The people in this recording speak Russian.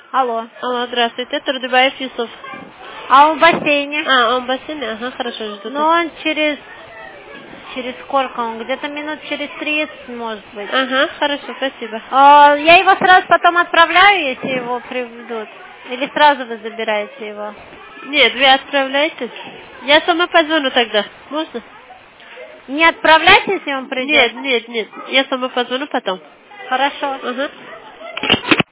Алло. Алло, здравствуйте, Турдыбаев Юсуф. А он в бассейне? Он в бассейне? Ага, хорошо, жду. Ну, он через сколько он? Где-то минут через 30, может быть. Ага, хорошо, спасибо. Я его сразу потом отправляю, если его приведут? Или сразу вы забираете его? Нет, вы отправляйтесь. Я сама позвоню тогда. Можно? Не отправляйте, если он придет? Нет. Я сама позвоню потом. Хорошо. Ага.